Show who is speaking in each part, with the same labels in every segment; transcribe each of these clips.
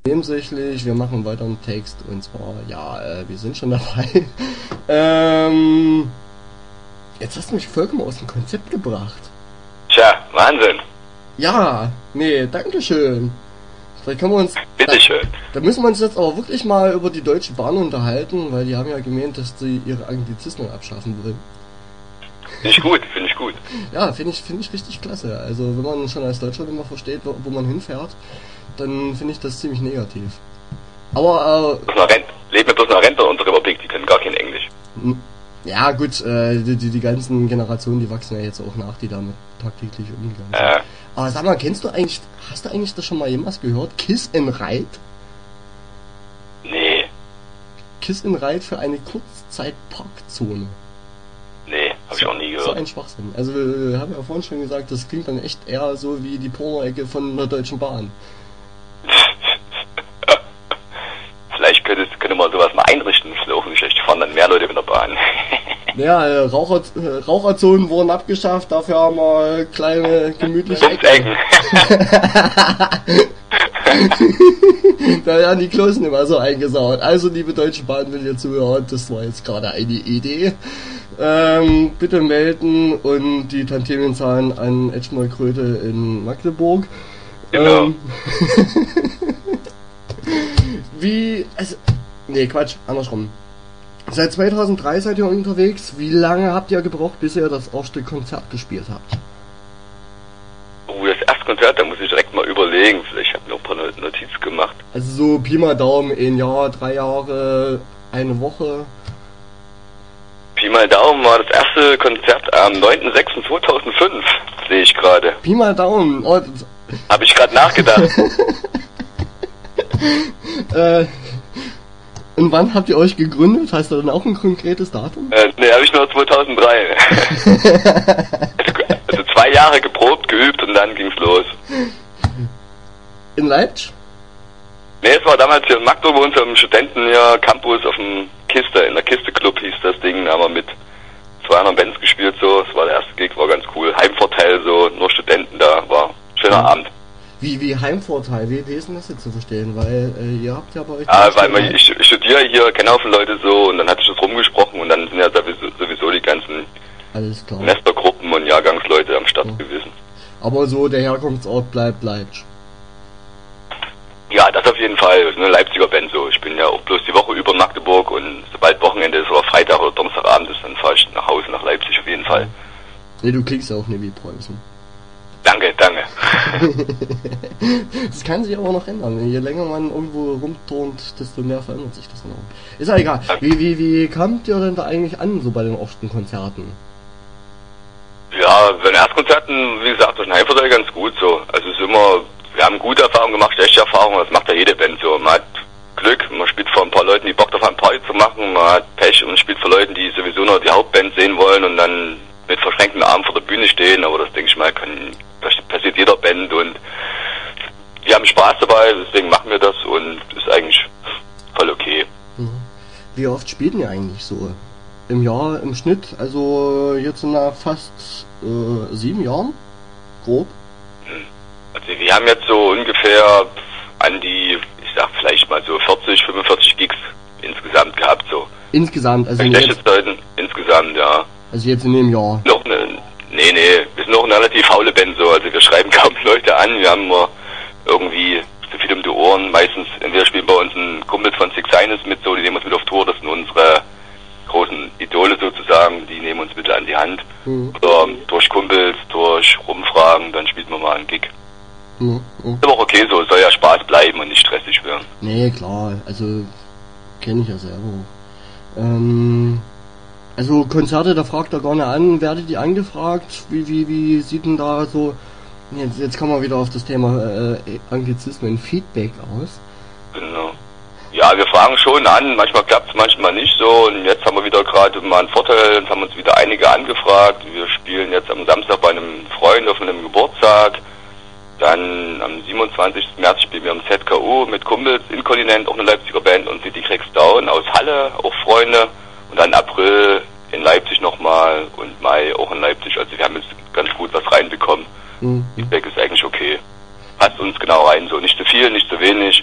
Speaker 1: nebensächlich, wir machen weiter einen Text und zwar, wir sind schon dabei. Jetzt hast du mich vollkommen aus dem Konzept gebracht.
Speaker 2: Tja, Wahnsinn.
Speaker 1: Ja, nee, dankeschön. Vielleicht können wir uns...
Speaker 2: Bitteschön.
Speaker 1: Da müssen wir uns jetzt aber wirklich mal über die Deutsche Bahn unterhalten, weil die haben ja gemeint, dass sie ihre Anglizismen abschaffen wollen.
Speaker 2: Finde ich gut, finde ich gut.
Speaker 1: Ja, finde ich richtig klasse. Also wenn man schon als Deutscher immer versteht, wo man hinfährt, dann finde ich das ziemlich negativ. Aber
Speaker 2: leben wir bloß noch Rentner in unserer Republik, die können gar kein Englisch.
Speaker 1: Ja gut, die ganzen Generationen, die wachsen ja jetzt auch nach, die damit tagtäglich umgehen. Aber sag mal, hast du eigentlich das schon mal jemals gehört? Kiss and Ride?
Speaker 2: Nee.
Speaker 1: Kiss and Ride für eine Kurzzeitparkzone.
Speaker 2: Nee, hab ich auch nie gehört.
Speaker 1: So ein Schwachsinn. Also wir haben ja vorhin schon gesagt, das klingt dann echt eher so wie die Porno-Ecke von der Deutschen Bahn.
Speaker 2: Vielleicht könnte man sowas mal einrichten, vielleicht fahren dann mehr Leute mit der Bahn.
Speaker 1: Ja, Raucherzonen wurden abgeschafft, dafür haben wir kleine, gemütliche Ecken. Da werden die Klos nicht mehr so eingesaut. Also, liebe Deutsche Bahn, wenn ihr zuhört, das war jetzt gerade eine Idee. Bitte melden und die Tantiemenszahlen an Edgemar Kröte in Magdeburg.
Speaker 2: Genau.
Speaker 1: Quatsch, andersrum. Seit 2003 seid ihr unterwegs. Wie lange habt ihr gebraucht, bis ihr das erste Konzert gespielt habt?
Speaker 2: Oh, das erste Konzert, da muss ich direkt mal überlegen. Vielleicht habe ich noch ein paar Notizen gemacht.
Speaker 1: Also so Pi mal Daumen, 1 Jahr, 3 Jahre, 1 Woche.
Speaker 2: Pi mal Daumen war das erste Konzert am 9.06.2005, sehe ich gerade.
Speaker 1: Pi mal Daumen. Oh,
Speaker 2: habe ich gerade nachgedacht.
Speaker 1: Und wann habt ihr euch gegründet? Heißt das dann auch ein konkretes Datum?
Speaker 2: Ne, habe ich nur 2003. Also 2 Jahre geprobt, geübt und dann ging's los.
Speaker 1: In Leipzig?
Speaker 2: Ne, es war damals hier in Magdeburg bei uns am Studenten hier Campus auf dem Kiste, in der Kiste Club hieß das Ding, da haben wir mit 2 anderen Bands gespielt, so, das war der erste Gig, war ganz cool. Heimvorteil, so, nur Studenten da, war ein schöner Abend.
Speaker 1: Wie Heimvorteil, wie ist denn das jetzt zu verstehen? Weil ihr habt ja bei euch...
Speaker 2: weil ich studiere hier, kenne auch viele Leute so und dann hatte ich das rumgesprochen und dann sind ja sowieso die ganzen Semestergruppen und Jahrgangsleute am Start gewesen.
Speaker 1: Aber so der Herkunftsort bleibt Leipzig.
Speaker 2: Ja, das auf jeden Fall. Das ist eine Leipziger Band so. Ich bin ja auch bloß die Woche über Magdeburg und sobald Wochenende ist oder Freitag oder Donnerstagabend ist, dann fahre ich nach Hause nach Leipzig auf jeden Fall.
Speaker 1: Nee, du klingst ja auch nicht wie Preußen.
Speaker 2: Danke.
Speaker 1: Das kann sich aber noch ändern. Je länger man irgendwo rumturnt, desto mehr verändert sich das noch. Ist ja egal. Wie kamt ihr denn da eigentlich an, so bei den ersten Konzerten?
Speaker 2: Ja, bei den Erstkonzerten, wie gesagt, das ist ein Heimvorteil ganz gut so. Also es ist immer, wir haben gute Erfahrungen gemacht, schlechte Erfahrungen, das macht ja jede Band so. Man hat Glück, man spielt vor ein paar Leuten, die Bock drauf haben, Party zu machen, man hat Pech und spielt vor Leuten, die sowieso noch die Hauptband sehen wollen und dann mit verschränkten Armen vor der Bühne stehen, aber das denke ich mal, das passiert jeder Band und wir haben Spaß dabei, deswegen machen wir das und ist eigentlich voll okay.
Speaker 1: Wie oft spielen ihr eigentlich so? Im Jahr im Schnitt, also jetzt nach fast 7 Jahren? Grob?
Speaker 2: Also wir haben jetzt so ungefähr an die, ich sag vielleicht mal so 40, 45 Gigs insgesamt gehabt so.
Speaker 1: Insgesamt, also
Speaker 2: insgesamt, ja.
Speaker 1: Also jetzt in dem Jahr?
Speaker 2: Nee, wir sind noch eine relativ faule Band so, also wir schreiben kaum Leute an, wir haben nur irgendwie so viel um die Ohren, meistens, entweder spielen bei uns ein Kumpel von Six Sinus mit so, die nehmen uns mit auf Tour, das sind unsere großen Idole sozusagen, die nehmen uns mit an die Hand. Oder durch Kumpels, durch Rumfragen, dann spielt man mal einen Gig. Ist aber auch okay so, soll ja Spaß bleiben und nicht stressig werden.
Speaker 1: Nee, klar, also kenne ich ja selber. Also Konzerte, da fragt er gar nicht an, werdet ihr angefragt? Wie sieht denn da so, jetzt kommen wir wieder auf das Thema Anglizismen, Feedback aus?
Speaker 2: Genau. Ja, wir fragen schon an, manchmal klappt es, manchmal nicht so und jetzt haben wir wieder gerade mal einen Vorteil, jetzt haben uns wieder einige angefragt. Wir spielen jetzt am Samstag bei einem Freund auf einem Geburtstag, dann am 27. März spielen wir am ZKU mit Kumpels, Inkontinent, auch eine Leipziger Band und City Cracks Down aus Halle, auch Freunde und dann April in Leipzig nochmal und Mai auch in Leipzig, also wir haben jetzt ganz gut was reinbekommen. Feedback ist eigentlich okay. Passt uns genau rein, so nicht zu viel, nicht zu wenig.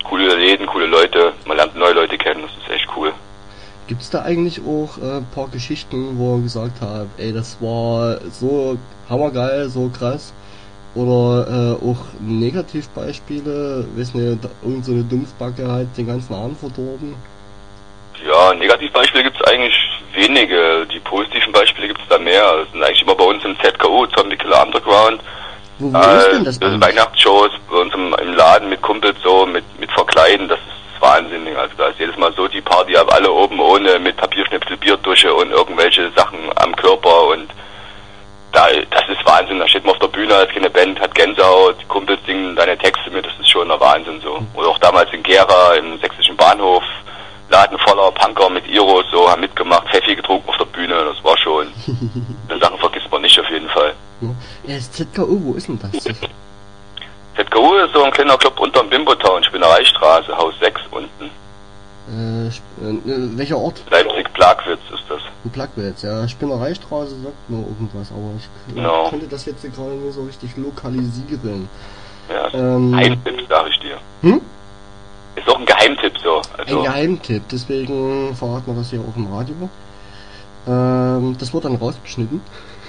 Speaker 2: coole Läden, coole Leute, man lernt neue Leute kennen, das ist echt cool.
Speaker 1: Gibt's da eigentlich auch ein paar Geschichten, wo ihr gesagt habt, ey, das war so hammergeil, so krass? Oder auch Negativbeispiele, weiß nicht, irgend so eine Dumpfbacke hat den ganzen Abend verdorben?
Speaker 2: Ja, Negativbeispiele gibt's eigentlich wenige, die positiven Beispiele gibt's da mehr. Das sind eigentlich immer bei uns im ZKU, Zombie Killer Underground.
Speaker 1: Wo ist denn das eigentlich?
Speaker 2: Weihnachtsshows bei uns im Laden mit Kumpels so, mit Verkleiden, das ist wahnsinnig. Also da ist jedes Mal so die Party, aber alle oben ohne, mit Papierschnipsel, Bierdusche und irgendwelche Sachen am Körper und das ist Wahnsinn. Da steht man auf der Bühne als keine Band, hat Gänsehaut, die Kumpels singen deine Texte mit, das ist schon der Wahnsinn so. Oder auch damals in Gera im sächsischen Bahnhof, Laden voller Punker mit Iros, so, haben mitgemacht, Pfeffi getrunken auf der Bühne, das war schon, die Sachen vergisst man nicht auf jeden Fall.
Speaker 1: Ja, das ZKU, wo ist denn das?
Speaker 2: ZKU ist so ein kleiner Club unterm Bimbo-Town, Spinnereistraße, Haus 6 unten.
Speaker 1: Welcher Ort?
Speaker 2: Leipzig-Plagwitz ist das.
Speaker 1: In Plagwitz, ja. Spinnereistraße sagt nur irgendwas, aber ich konnte das jetzt gerade nicht so richtig lokalisieren.
Speaker 2: Ja, Geheimtipp, sag ich dir. Ist auch ein Geheimtipp so. Also
Speaker 1: ein Geheimtipp, deswegen verraten wir das hier auch im Radio. Das wird dann rausgeschnitten.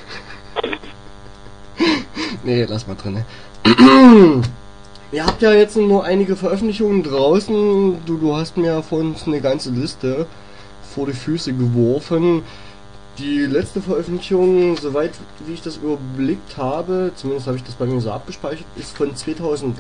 Speaker 1: Nee, lass mal drin. Ihr habt ja jetzt nur einige Veröffentlichungen draußen. Du hast mir von uns eine ganze Liste vor die Füße geworfen. Die letzte Veröffentlichung, soweit wie ich das überblickt habe, zumindest habe ich das bei mir so abgespeichert, ist von 2008.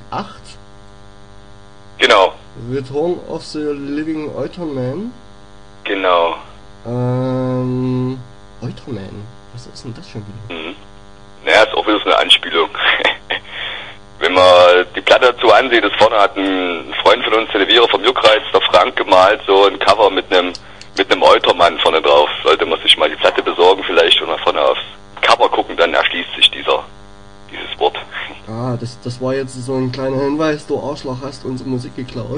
Speaker 2: Genau.
Speaker 1: Return of the Living Euterman.
Speaker 2: Genau.
Speaker 1: Euterman. Was ist denn das schon wieder?
Speaker 2: Naja, ist auch wieder so eine Anspielung. Wenn man die Platte dazu ansieht, das vorne hat ein Freund von uns, Televierer vom Juckreiz, der Frank, gemalt, so ein Cover mit einem Eutermann vorne drauf. Sollte man sich mal die Platte besorgen vielleicht und mal vorne aufs Cover gucken, dann erschließt sich dieses Wort.
Speaker 1: Ah, das war jetzt so ein kleiner Hinweis, du Arschloch, hast unsere Musik geklaut.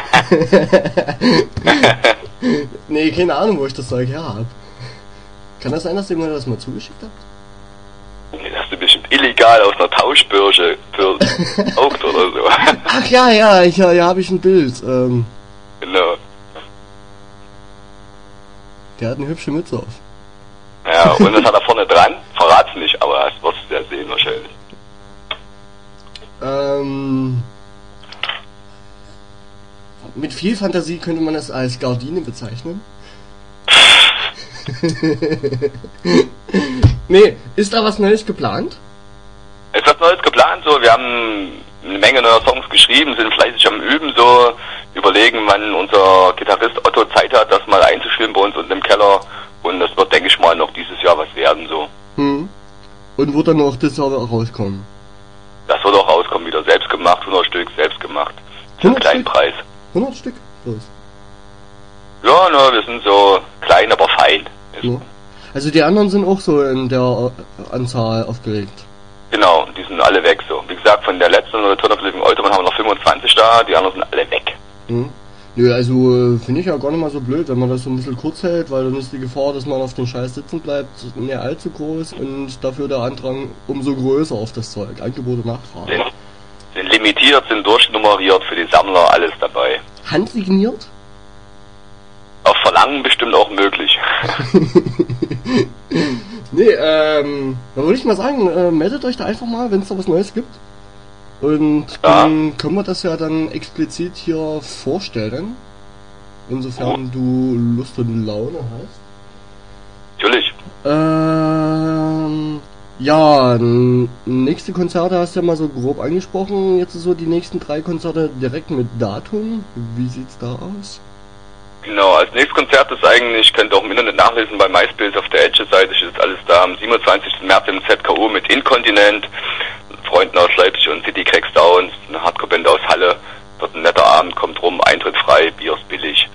Speaker 1: Nee, keine Ahnung, wo ich das Zeug her hab. Kann das sein, dass ihr mir das mal zugeschickt habt?
Speaker 2: Nee, das hast du bestimmt illegal aus einer Tauschbörse gekauft oder so.
Speaker 1: Ach ja, hier habe ich ein Bild.
Speaker 2: Genau.
Speaker 1: Der hat eine hübsche Mütze auf.
Speaker 2: Ja, und das hat er vorne dran, verrat's nicht, aber das wirst du ja sehen wahrscheinlich.
Speaker 1: Mit viel Fantasie könnte man es als Gardine bezeichnen. Nee, ist da was Neues geplant?
Speaker 2: Ist was Neues geplant, so, wir haben eine Menge neuer Songs geschrieben, sind fleißig am Üben, so, überlegen, wann unser Gitarrist Otto Zeit hat, das mal einzuspielen bei uns unten im Keller, und das wird, denke ich mal, noch dieses Jahr was werden, so.
Speaker 1: Und wird dann noch das Jahr rauskommen?
Speaker 2: Das wird auch rauskommen, wieder selbst gemacht, 100 Stück, selbst gemacht. Für einen kleinen Preis.
Speaker 1: 100 Stück? Los.
Speaker 2: Ja, ne, wir sind so klein, aber fein.
Speaker 1: Ja. Also die anderen sind auch so in der Anzahl aufgelegt?
Speaker 2: Genau, die sind alle weg, so. Wie gesagt, von der letzten Return of the Living Euterman haben wir noch 25 da, die anderen sind alle weg.
Speaker 1: Nö, also finde ich ja gar nicht mal so blöd, wenn man das so ein bisschen kurz hält, weil dann ist die Gefahr, dass man auf den Scheiß sitzen bleibt, nicht allzu groß und dafür der Andrang umso größer auf das Zeug. Angebot und Nachfrage.
Speaker 2: Sind limitiert, sind durchnummeriert, für die Sammler alles dabei.
Speaker 1: Handsigniert?
Speaker 2: Auf Verlangen bestimmt auch möglich.
Speaker 1: Nee, dann würde ich mal sagen, meldet euch da einfach mal, wenn es da was Neues gibt. Und dann können wir das ja dann explizit hier vorstellen. Insofern du Lust und Laune hast.
Speaker 2: Natürlich.
Speaker 1: Ja, nächste Konzerte hast du ja mal so grob angesprochen. Jetzt so die nächsten 3 Konzerte direkt mit Datum. Wie sieht's da aus?
Speaker 2: Genau, als nächstes Konzert ist eigentlich, könnt ihr auch im Internet nachlesen, bei MySpace auf der Edge-Seite ist alles da. Am 27. März im ZKU mit Inkontinent, Freunden aus Leipzig und City Cracks Downs, eine Hardcore-Band aus Halle. Wird ein netter Abend, kommt rum, Eintritt frei, Bier ist billig.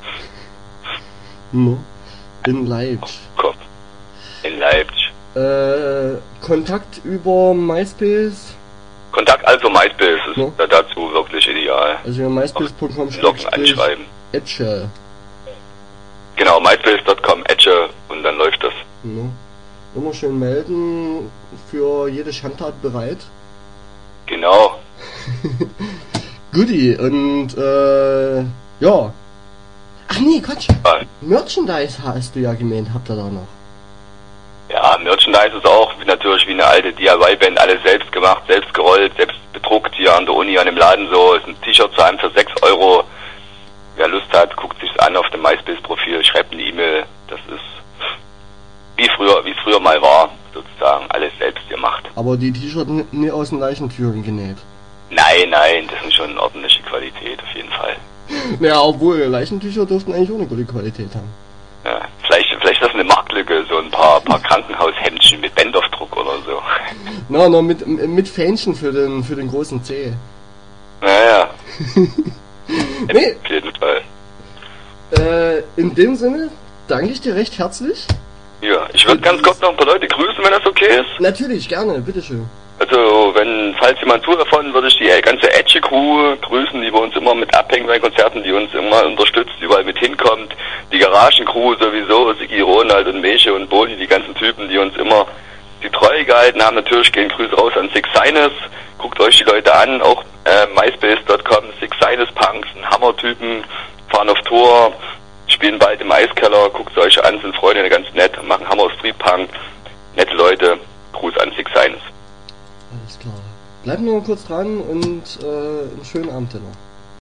Speaker 1: In Leipzig.
Speaker 2: Komm. In Leipzig.
Speaker 1: Kontakt über MySpace?
Speaker 2: Kontakt also MySpace ist dazu wirklich ideal.
Speaker 1: Also MySpace.com
Speaker 2: anschreiben.
Speaker 1: Edge.
Speaker 2: Genau, MySpace.com Edge und dann läuft das.
Speaker 1: Immer schön melden, für jede Schandtat bereit.
Speaker 2: Genau.
Speaker 1: Goodie, und ja. Ach nee, Quatsch.
Speaker 2: Ja.
Speaker 1: Merchandise hast du ja gemeint, habt ihr da noch.
Speaker 2: Ja, Merchandise ist auch natürlich wie eine alte DIY-Band, alles selbst gemacht, selbst gerollt, selbst bedruckt hier an der Uni, an dem Laden so. Ist ein T-Shirt zu einem für 6 Euro. Wer Lust hat, guckt sich's an auf dem MySpace-Profil, schreibt eine E-Mail. Das ist wie es früher mal war, sozusagen. Alles selbst gemacht.
Speaker 1: Aber die T-Shirts nie aus den Leichentüren genäht.
Speaker 2: Nein, das ist schon ordentliche Qualität, auf jeden Fall.
Speaker 1: Naja, obwohl Leichentücher dürften eigentlich auch eine gute Qualität haben.
Speaker 2: Ja, vielleicht ist das eine Marktlücke, so ein paar Krankenhaushemdchen mit Bandaufdruck oder so.
Speaker 1: Na, no, mit Fähnchen für den großen C.
Speaker 2: Naja.
Speaker 1: Nee.
Speaker 2: Auf jeden Fall.
Speaker 1: In dem Sinne danke ich dir recht herzlich.
Speaker 2: Ja, ich würde ganz kurz noch ein paar Leute grüßen, wenn das okay ist.
Speaker 1: Natürlich, gerne, bitteschön.
Speaker 2: Also, falls jemand zuhört davon, würde ich die ganze Edge-Crew grüßen, die bei uns immer mit abhängen bei Konzerten, die uns immer unterstützt, überall mit hinkommt. Die Garagen-Crew sowieso, Sigi, Ronald und Meche und Boni, die ganzen Typen, die uns immer die Treue gehalten haben. Natürlich gehen Grüße raus an Six Sinus. Guckt euch die Leute an, auch myspace.com, Six Sinus Punks, ein Hammer-Typen, fahren auf Tour, spielen bald im Eiskeller, guckt es euch an, sind Freunde, ganz nett, machen Hammer Street Punk, nette Leute. Gruß an Six Sinus.
Speaker 1: Alles klar. Bleibt nur kurz dran und einen schönen Abend noch.